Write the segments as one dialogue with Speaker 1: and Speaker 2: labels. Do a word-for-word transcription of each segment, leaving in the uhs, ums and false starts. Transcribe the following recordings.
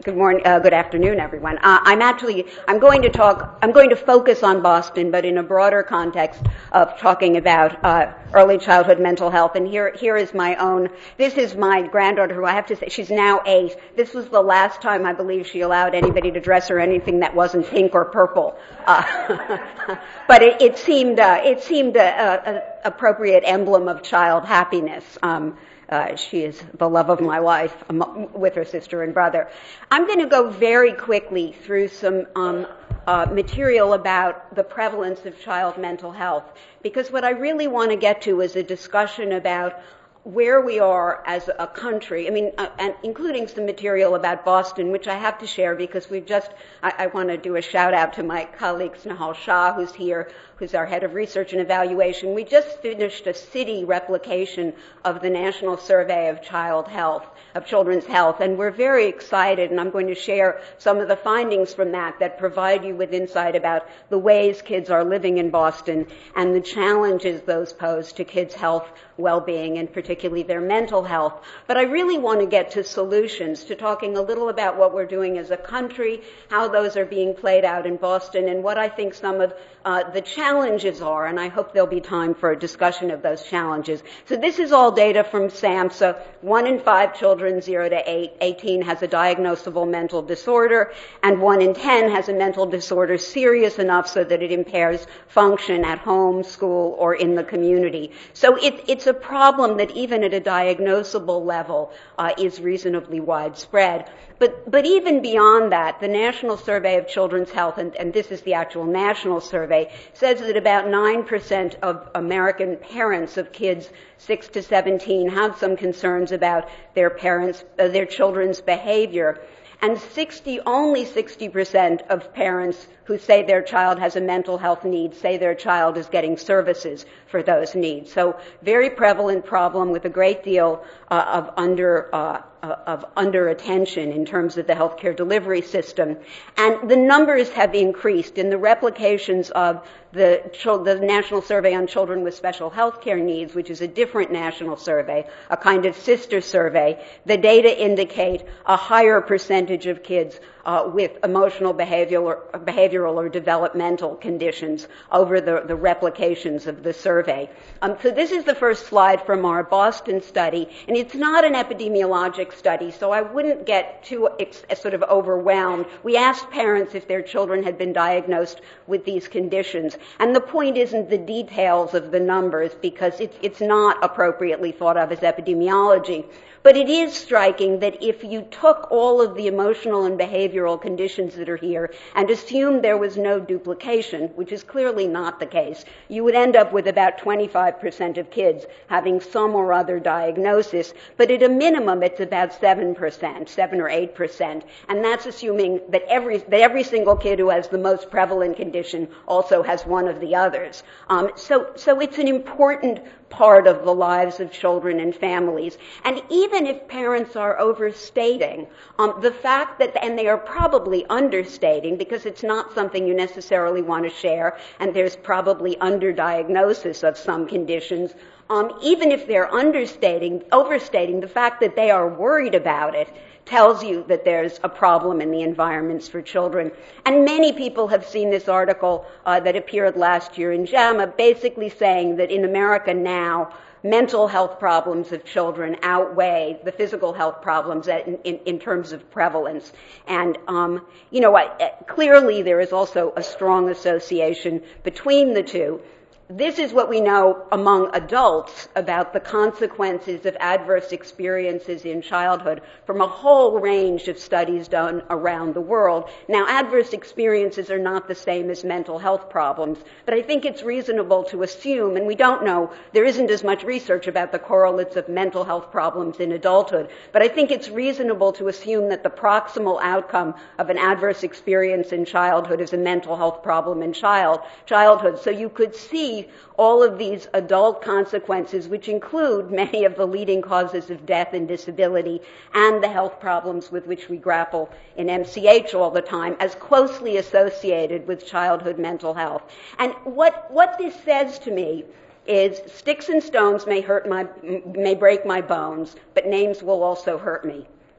Speaker 1: Good morning, uh, good afternoon, everyone. Uh, I'm actually, I'm going to talk, I'm going to focus on Boston, but in a broader context of talking about uh, early childhood mental health. And here, here is my own, this is my granddaughter, who I have to say, she's now eight. This was the last time I believe she allowed anybody to dress her anything that wasn't pink or purple. Uh, but it, it seemed, uh, it seemed a, a, a appropriate emblem of child happiness. Um, Uh, she is the love of my life um, with her sister and brother. I'm going to go very quickly through some um, uh, material about the prevalence of child mental health, because what I really want to get to is a discussion about where we are as a country, I mean, uh, and including some material about Boston, which I have to share because we've just, I, I want to do a shout out to my colleague Snehal Shah, who's here, who's our head of research and evaluation. We just finished a city replication of the National Survey of Child Health, of Children's Health, and we're very excited, and I'm going to share some of the findings from that that provide you with insight about the ways kids are living in Boston and the challenges those pose to kids' health, well-being, and particularly their mental health. But I really want to get to solutions, to talking a little about what we're doing as a country, how those are being played out in Boston, and what I think some of uh, the challenges are, and I hope there'll be time for a discussion of those challenges. So this is all data from SAMHSA. One in five children, zero to eight, eighteen, has a diagnosable mental disorder, and one in ten has a mental disorder serious enough so that it impairs function at home, school, or in the community. So it, it's a problem that even at a diagnosable level uh, is reasonably widespread. But, but even beyond that, the National Survey of Children's Health, and, and this is the actual national survey, says that about nine percent of American parents of kids six to seventeen have some concerns about their parents, uh, their children's behavior. And sixty, only sixty percent of parents who say their child has a mental health need say their child is getting services for those needs. So very prevalent problem with a great deal uh, of under uh, of under attention in terms of the healthcare delivery system. And the numbers have increased in the replications of the, the National Survey on Children with Special Healthcare Needs, which is a different national survey, a kind of sister survey. The data indicate a higher percentage of kids uh, with emotional, behavioral, or, behavioral or developmental conditions over the, the replications of the survey. Um, so this is the first slide from our Boston study, and it's not an epidemiologic study, so I wouldn't get too ex- sort of overwhelmed. We asked parents if their children had been diagnosed with these conditions, and the point isn't the details of the numbers because it's, it's not appropriately thought of as epidemiology. But it is striking that if you took all of the emotional and behavioral conditions that are here and assumed there was no duplication, which is clearly not the case, you would end up with about twenty-five percent of kids having some or other diagnosis. But at a minimum, it's about seven percent, seven or eight percent. And that's assuming that every, that every single kid who has the most prevalent condition also has one of the others. Um, so, so it's an important part of the lives of children and families. And even if parents are overstating, um, the fact that, and they are probably understating because it's not something you necessarily want to share, and there's probably underdiagnosis of some conditions, um, even if they're understating, overstating, the fact that they are worried about it tells you that there's a problem in the environments for children. And many people have seen this article uh, that appeared last year in JAMA, basically saying that in America now, mental health problems of children outweigh the physical health problems in, in, in terms of prevalence. And, um, you know, I, clearly there is also a strong association between the two. This is what we know among adults about the consequences of adverse experiences in childhood from a whole range of studies done around the world. Now, adverse experiences are not the same as mental health problems, but I think it's reasonable to assume, and we don't know, there isn't as much research about the correlates of mental health problems in adulthood, but I think it's reasonable to assume that the proximal outcome of an adverse experience in childhood is a mental health problem in child childhood. So you could see all of these adult consequences, which include many of the leading causes of death and disability and the health problems with which we grapple in M C H all the time, as closely associated with childhood mental health. And what, what this says to me is sticks and stones may hurt my, may break my bones, but names will also hurt me.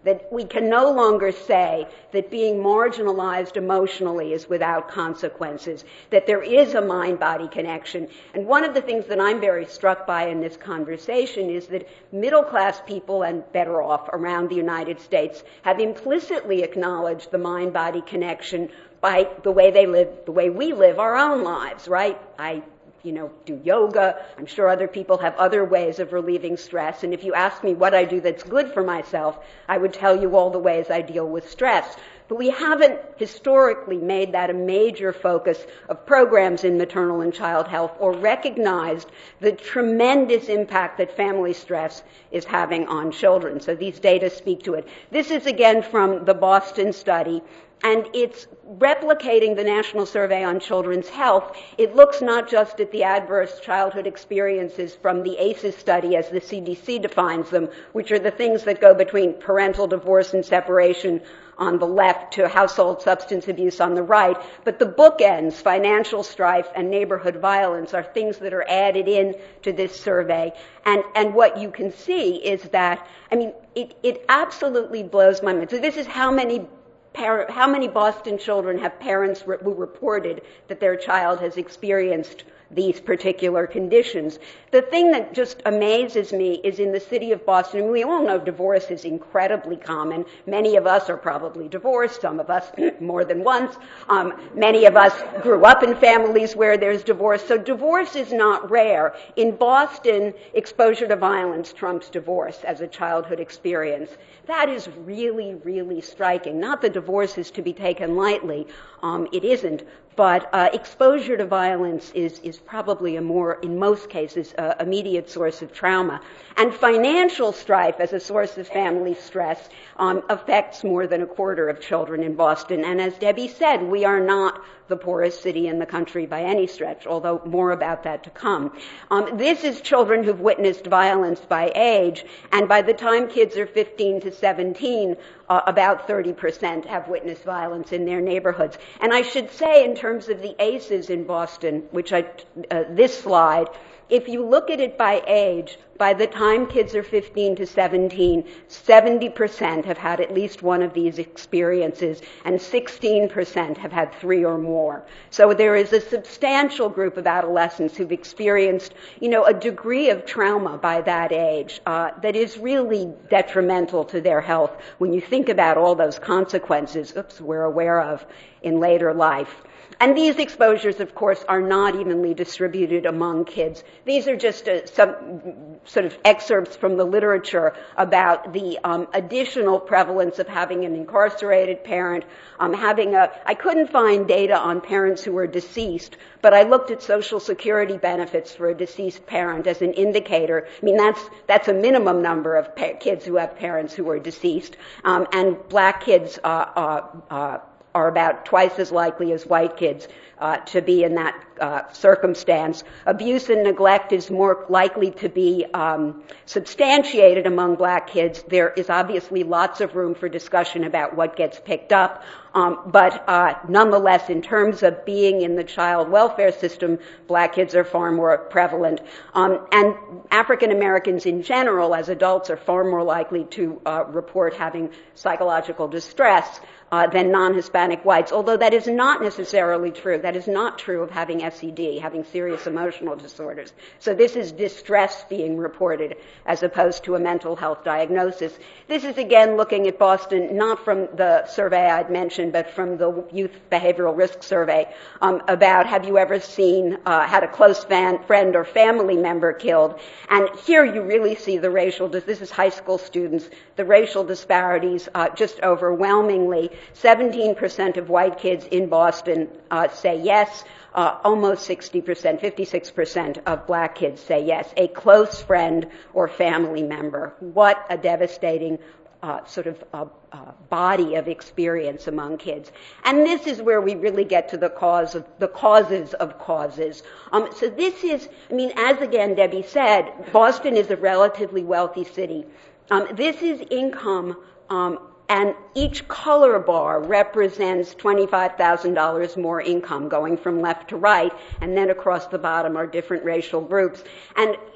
Speaker 1: that we can no longer say that being marginalized emotionally is without consequences, that there is a mind-body connection. And one of the things that I'm very struck by in this conversation is that middle-class people, and better off around the United States, have implicitly acknowledged the mind-body connection by the way they live, the way we live our own lives, right? I you know, do yoga. I'm sure other people have other ways of relieving stress. And if you ask me what I do that's good for myself, I would tell you all the ways I deal with stress. But we haven't historically made that a major focus of programs in maternal and child health or recognized the tremendous impact that family stress is having on children. So these data speak to it. This is again from the Boston study. And it's replicating the National Survey on Children's Health. It looks not just at the adverse childhood experiences from the A C Es study as the C D C defines them, which are the things that go between parental divorce and separation on the left to household substance abuse on the right, but the bookends, financial strife and neighborhood violence, are things that are added in to this survey. And, and what you can see is that, I mean, it, it absolutely blows my mind. So this is how many Par- how many Boston children have parents re- who reported that their child has experienced these particular conditions. The thing that just amazes me is in the city of Boston, and we all know divorce is incredibly common. Many of us are probably divorced, some of us more than once. Um, many of us grew up in families where there's divorce, so divorce is not rare. In Boston, exposure to violence trumps divorce as a childhood experience. That is really, really striking. Not that divorce is to be taken lightly. Um, it isn't. But uh, exposure to violence is, is probably a more, in most cases, uh, immediate source of trauma. And financial strife as a source of family stress um, affects more than a quarter of children in Boston. And as Debbie said, we are not the poorest city in the country by any stretch, although more about that to come. Um, this is children who've witnessed violence by age, and by the time kids are fifteen to seventeen, uh, about thirty percent have witnessed violence in their neighborhoods. And I should say, in terms of the A C Es in Boston, which I, uh, this slide, if you look at it by age, by the time kids are fifteen to seventeen, seventy percent have had at least one of these experiences, and sixteen percent have had three or more. So there is a substantial group of adolescents who've experienced, you know, a degree of trauma by that age uh, that is really detrimental to their health when you think about all those consequences, oops, we're aware of in later life. And these exposures, of course, are not evenly distributed among kids. These are just uh, some sort of excerpts from the literature about the um, additional prevalence of having an incarcerated parent, um, having a, I couldn't find data on parents who were deceased, but I looked at Social Security benefits for a deceased parent as an indicator. I mean, that's, that's a minimum number of pa- kids who have parents who are deceased, um, and black kids, uh, uh, uh, are about twice as likely as white kids uh, to be in that uh, circumstance. Abuse and neglect is more likely to be um, substantiated among black kids. There is obviously lots of room for discussion about what gets picked up, um, but uh, nonetheless, in terms of being in the child welfare system, black kids are far more prevalent. Um, and African Americans in general, as adults, are far more likely to uh, report having psychological distress Uh, than non-Hispanic whites, although that is not necessarily true. That is not true of having S E D, having serious emotional disorders. So this is distress being reported as opposed to a mental health diagnosis. This is again looking at Boston, not from the survey I'd mentioned, but from the Youth Behavioral Risk Survey, um, about have you ever seen, uh, had a close fan, friend or family member killed? And here you really see the racial, this is high school students, the racial disparities uh, just overwhelmingly. seventeen percent of white kids in Boston uh, say yes. Uh, almost sixty percent, fifty-six percent of black kids say yes. A close friend or family member. What a devastating uh, sort of uh, uh, body of experience among kids. And this is where we really get to the cause of the causes of causes. Um, so this is, I mean, as again Debbie said, Boston is a relatively wealthy city. Um, this is income. Um, And each color bar represents twenty-five thousand dollars more income going from left to right, and then across the bottom are different racial groups. And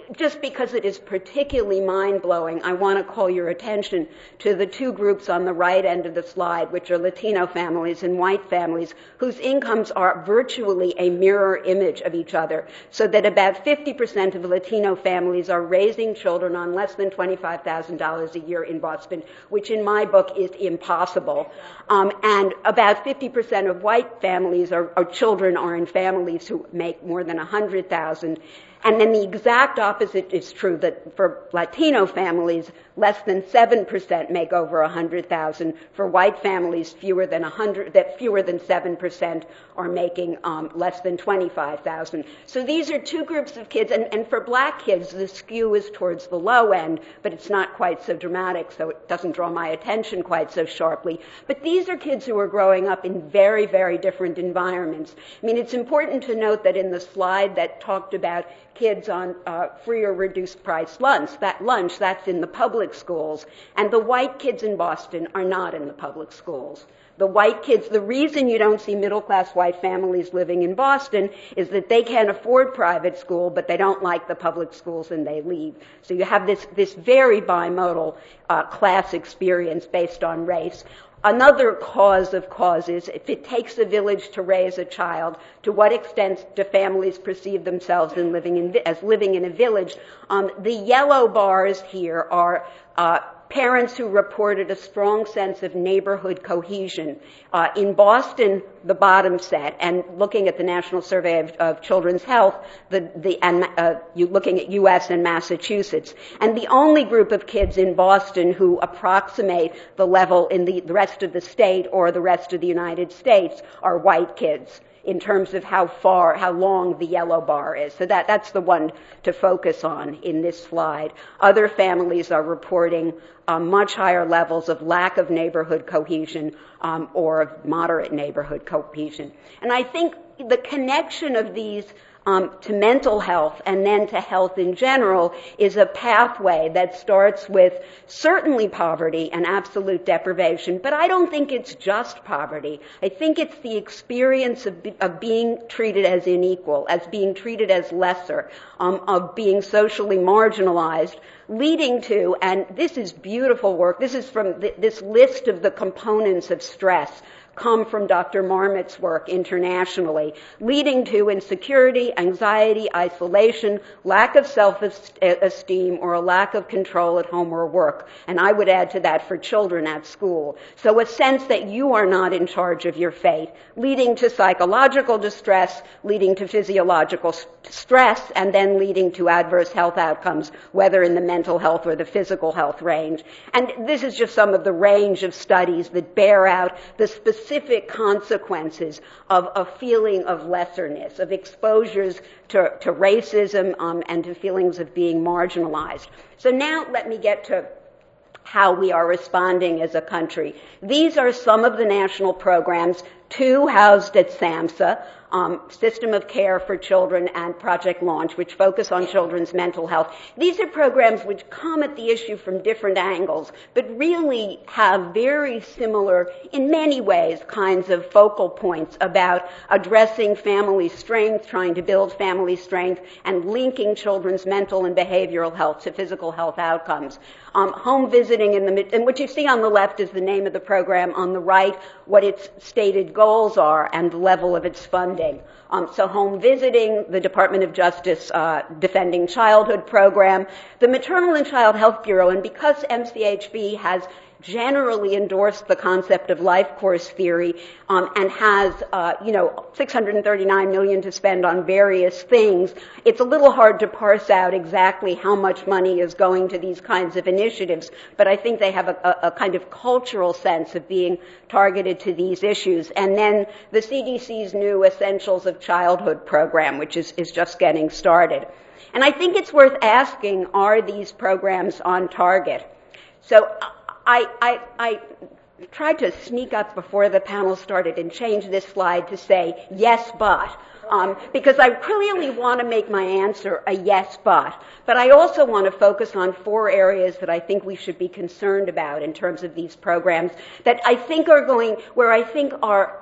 Speaker 1: just because it is particularly mind-blowing, I want to call your attention to the two groups on the right end of the slide, which are Latino families and white families, whose incomes are virtually a mirror image of each other, so that about fifty percent of Latino families are raising children on less than twenty-five thousand dollars a year in Boston, which in my book is impossible. Um, and about fifty percent of white families or, or children are in families who make more than one hundred thousand dollars. And then the exact opposite is true, that for Latino families, less than seven percent make over one hundred thousand dollars. For white families, fewer than one hundred, that fewer than seven percent are making um, less than twenty-five thousand dollars. So these are two groups of kids, and, and for black kids, the skew is towards the low end, but it's not quite so dramatic, so it doesn't draw my attention quite so sharply. But these are kids who are growing up in very, very different environments. I mean, it's important to note that in the slide that talked about kids on uh, free or reduced price lunch, that lunch, that's in the public schools, and the white kids in Boston are not in the public schools. The white kids, the reason you don't see middle-class white families living in Boston is that they can't afford private school, but they don't like the public schools and they leave. So you have this, this very bimodal uh, class experience based on race. Another cause of causes, if it takes a village to raise a child, to what extent do families perceive themselves in living in, as living in a village? Um, the yellow bars here are uh, parents who reported a strong sense of neighborhood cohesion. Uh, in Boston, the bottom set, and looking at the National Survey of, of Children's Health, the, the, and uh, you looking at U S and Massachusetts, and the only group of kids in Boston who approximate the level in the, the rest of the state or the rest of the United States are white kids, in terms of how far, how long the yellow bar is. So that, that's the one to focus on in this slide. Other families are reporting uh, much higher levels of lack of neighborhood cohesion um, or of moderate neighborhood cohesion. And I think the connection of these Um, to mental health and then to health in general is a pathway that starts with certainly poverty and absolute deprivation, but I don't think it's just poverty. I think it's the experience of, be, of being treated as unequal, as being treated as lesser, um, of being socially marginalized, leading to, and this is beautiful work, this is from th- this list of the components of stress, come from Doctor Marmot's work internationally, leading to insecurity, anxiety, isolation, lack of self-esteem, or a lack of control at home or work. And I would add to that for children at school. So a sense that you are not in charge of your fate, leading to psychological distress, leading to physiological st- stress, and then leading to adverse health outcomes, whether in the mental health or the physical health range. And this is just some of the range of studies that bear out the specific specific consequences of a feeling of lesserness, of exposures to, to racism um, and to feelings of being marginalized. So now let me get to how we are responding as a country. These are some of the national programs, two housed at SAMHSA, um, System of Care for Children, and Project Launch, which focus on children's mental health. These are programs which come at the issue from different angles, but really have very similar, in many ways, kinds of focal points about addressing family strength, trying to build family strength, and linking children's mental and behavioral health to physical health outcomes. Um, home visiting, in the, and what you see on the left is the name of the program. On the right, what its stated goals are and the level of its funding. Um, so home visiting, the Department of Justice uh, Defending Childhood program, the Maternal and Child Health Bureau, and because M C H B has generally endorsed the concept of life course theory um, and has, uh, you know, six hundred thirty-nine million dollars to spend on various things, it's a little hard to parse out exactly how much money is going to these kinds of initiatives, but I think they have a, a, a kind of cultural sense of being targeted to these issues. And then the C D C's new Essentials of Childhood program, which is, is just getting started. And I think it's worth asking, are these programs on target? So I, I, I tried to sneak up before the panel started and change this slide to say, yes, but, um, because I clearly want to make my answer a yes, but. But I also want to focus on four areas that I think we should be concerned about in terms of these programs that I think are going, where I think are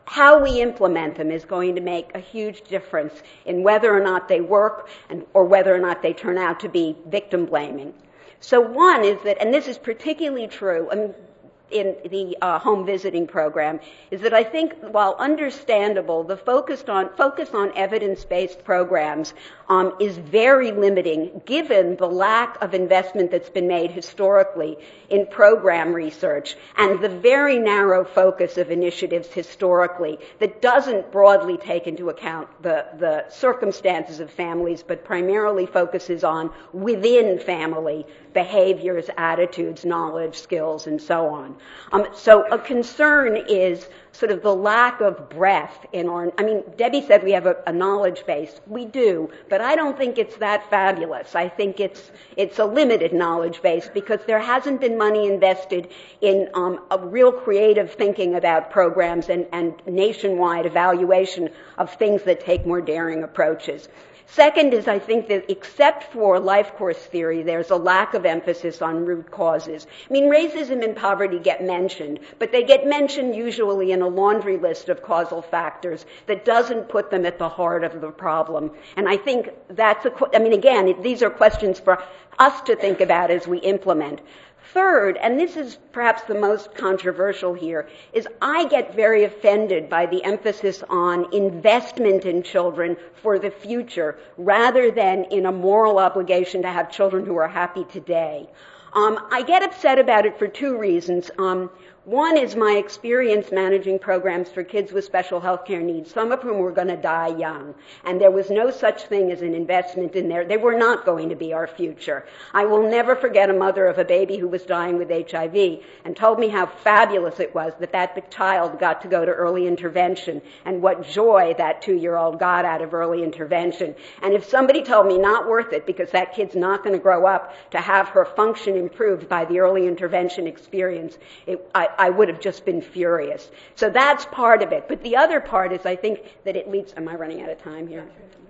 Speaker 1: how we implement them is going to make a huge difference in whether or not they work and, or whether or not they turn out to be victim blaming. So one is that, and this is particularly true, I mean, in the uh, home visiting program, is that I think while understandable, the focused on, focus on evidence-based programs um, is very limiting given the lack of investment that's been made historically in program research and the very narrow focus of initiatives historically that doesn't broadly take into account the, the circumstances of families but primarily focuses on within family behaviors, attitudes, knowledge, skills, and so on. Um, so a concern is sort of the lack of breadth in our, I mean, Debbie said we have a, a knowledge base. We do, but I don't think it's that fabulous. I think it's, it's a limited knowledge base because there hasn't been money invested in um, a real creative thinking about programs and, and nationwide evaluation of things that take more daring approaches. Second is I think that except for life course theory, there's a lack of emphasis on root causes. I mean, racism and poverty get mentioned, but they get mentioned usually in a laundry list of causal factors that doesn't put them at the heart of the problem. And I think that's a, I mean, again, these are questions for us to think about as we implement. Third, and this is perhaps the most controversial here, is I get very offended by the emphasis on investment in children for the future rather than in a moral obligation to have children who are happy today. Um, I get upset about it for two reasons. Um, One is my experience managing programs for kids with special health care needs, some of whom were going to die young. And there was no such thing as an investment in there. They were not going to be our future. I will never forget a mother of a baby who was dying with H I V and told me how fabulous it was that that child got to go to early intervention and what joy that two-year-old got out of early intervention. And if somebody told me not worth it because that kid's not going to grow up to have her function improved by the early intervention experience, it, I, I would have just been furious. So that's part of it. But the other part is I think that it leads, am I running out of time here?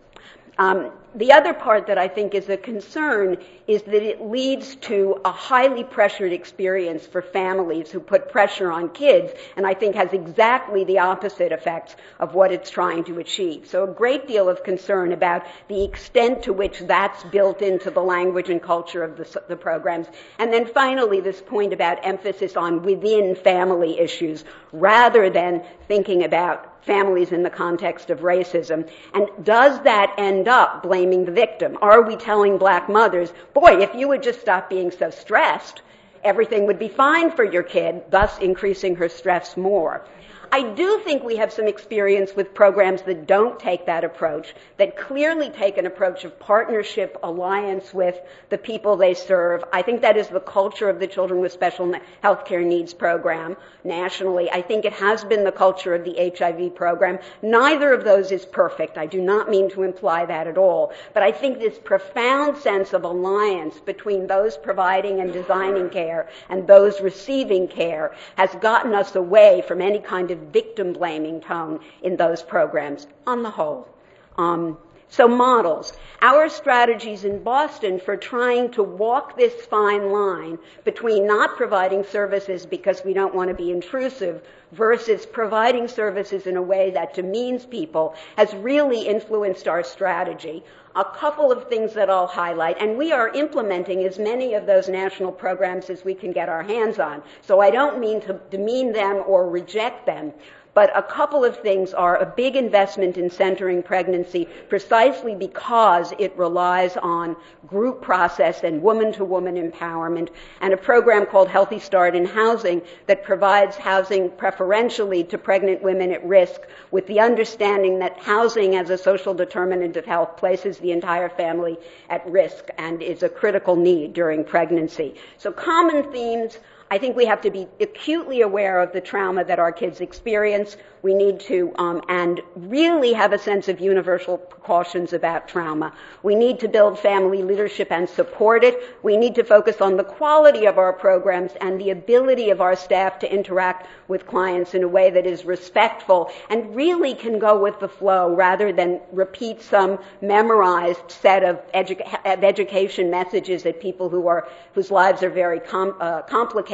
Speaker 1: Um, the other part that I think is a concern is that it leads to a highly pressured experience for families who put pressure on kids, and I think has exactly the opposite effects of what it's trying to achieve. So a great deal of concern about the extent to which that's built into the language and culture of the, the programs. And then finally, this point about emphasis on within family issues rather than thinking about families in the context of racism. And does that end up blaming the victim? Are we telling black mothers, boy, if you would just stop being so stressed, everything would be fine for your kid, thus increasing her stress more? I do think we have some experience with programs that don't take that approach, that clearly take an approach of partnership, alliance with the people they serve. I think that is the culture of the Children with Special Health Care Needs program nationally. I think it has been the culture of the H I V program. Neither of those is perfect. I do not mean to imply that at all. But I think this profound sense of alliance between those providing and designing care and those receiving care has gotten us away from any kind of victim-blaming tone in those programs on the whole. Um, so models. Our strategies in Boston for trying to walk this fine line between not providing services because we don't want to be intrusive versus providing services in a way that demeans people has really influenced our strategy. A couple of things that I'll highlight, and we are implementing as many of those national programs as we can get our hands on. So I don't mean to demean them or reject them, but a couple of things are a big investment in centering pregnancy precisely because it relies on group process and woman-to-woman empowerment, and a program called Healthy Start in Housing that provides housing preferentially to pregnant women at risk with the understanding that housing as a social determinant of health places the entire family at risk and is a critical need during pregnancy. So common themes. I think we have to be acutely aware of the trauma that our kids experience. We need to, um, and really have a sense of universal precautions about trauma. We need to build family leadership and support it. We need to focus on the quality of our programs and the ability of our staff to interact with clients in a way that is respectful and really can go with the flow rather than repeat some memorized set of, edu- of education messages that people who are, whose lives are very com- uh, complicated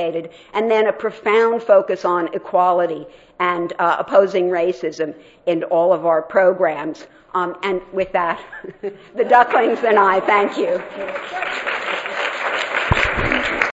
Speaker 1: advocated, and then a profound focus on equality and uh, opposing racism in all of our programs. Um, and with that, the Ducklings and I thank you.